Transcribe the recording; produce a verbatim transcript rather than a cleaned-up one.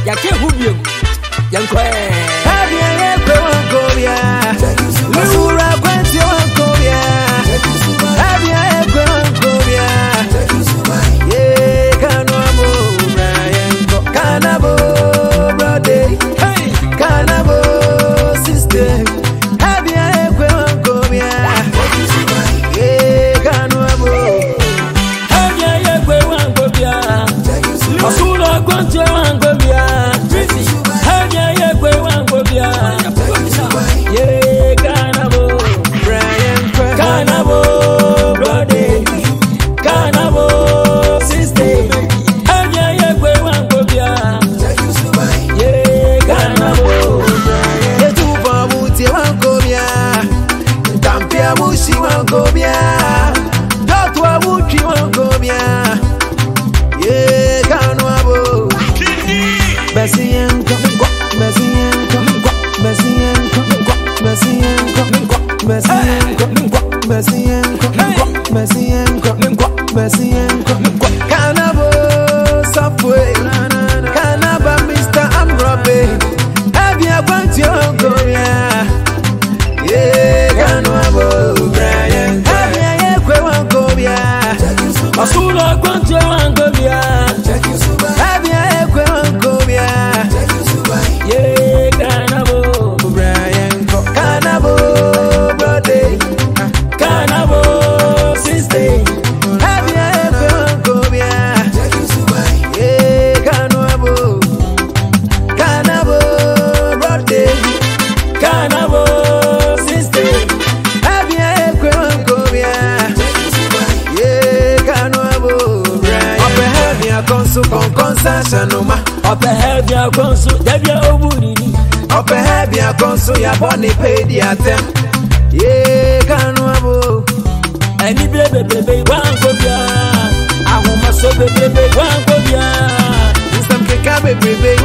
ya ke hubiem yankwe Abia yekwe wankobia Lusura kwenzi wankobia Abia yekwe wankobia Ye kanwamo Brian Kanabo brother Kanabo sister Abia yekwe wankobia Ye kanwamo Abia yekwe wankobia Masura kwenzi wankobia Abia yekwe wankobia Ye kanabo Brian Kanabo brother Kanabo sister Abia yekwe wankobia Ye kanabo Yetuba muti wankobia Tampia mushi wankobia Dotwa muki wankobia Ye kanwabo Besi yenko Besi yenko Besi yenko Besi yenko Besi yenko Besi yenko Besi yenko Besi yenko Kanabo Subway Kanaba mister Amrobe Abia kwanti wankobia Ye kanwabo Brian Abia yekwe wankobia Masura kwenzi wankobia Abia yekwe wankobia Ye kanabo Brian Kanabo brother Kanabo sister Abia yekwe wankobia Ye kanwabo Kanabo brother Kanabo sister Abia yekwe wankobia Ye kanwabo Brian Ope Abia konsu kon konsa shanuma Ope Abia konsu Dabia oburiri Ope Abia konsu ya boni pedi atem Ye kanwabo Ani bebe bebe wankobia Ahuma so bebe bebe wankobia Nsam keka bebrebe